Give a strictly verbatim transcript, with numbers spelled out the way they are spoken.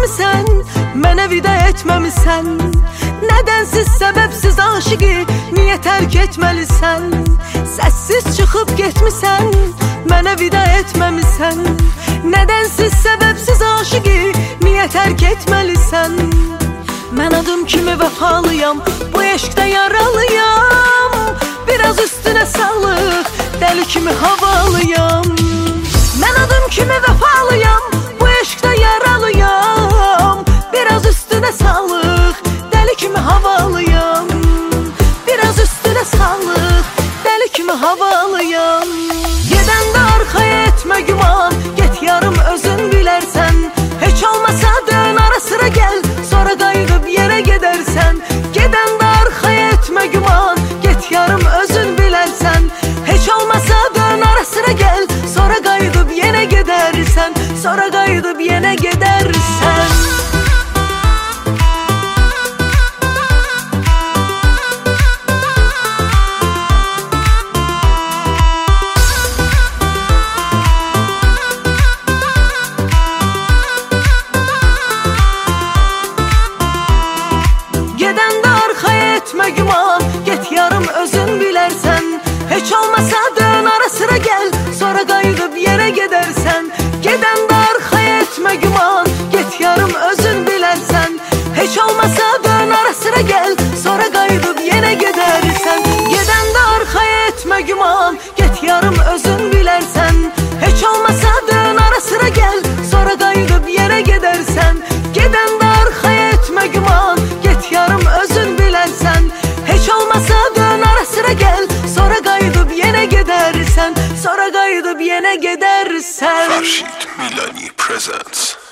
getmisən, mənə vida etməmisən. Nədənsiz, səbəbsiz aşıqı niyə tərk etməlisən? Səssiz çıxıb getmisən, mənə vida etməmisən. Nədənsiz, səbəbsiz aşıqı niyə tərk etməlisən? Mən adım kimi vəfalıyam, bu eşqdə yaralıyam. Biraz üstünə sağlıq, dəli kimi havalıyam. Mən adım kimi vəfalıyam, bu eşqdə yaralıyam. Biraz üstünə sağlıq, dəli kimi havalıyam. Biraz üstünə sağlıq, dəli kimi havalıyam. Gedəndə arxaya etmə güman, get yarım özün bilərsən. Heç olmasa dön ara sıra gəl, sonra qayıdıb yenə gedərsən. Gedəndə arxaya etmə güman, get yarım özün bilərsən. Heç olmasa dön ara sıra gəl, sonra qayıdıb yenə gedərsən. Sonra qayıdıb yenə gedərsən. Gedəndə arxaya etmə güman, get yarım özün bilərsən. Heç olmasa dön ara sıra gəl, sonra qayıdıb yenə gedərsən. Gedəndə arxaya etmə güman, get yarım özün bilərsən. Heç olmasa dön ara sıra gəl, sonra qayıdıb yenə gedərsən. Gedəndə arxaya etmə güman, get yarım özün bilərsən. Heç olmasa dön ara sıra gəl, sonra qayıdıb yenə gedərsən. Gedəndə arxaya etmə güman, get yarım özün bilərsən. Heç olmasa dön ara sıra gəl, sonra qayıdıb yenə gedərsən. Sonra qayıdıb yenə gedərsən. Farshid Milani presents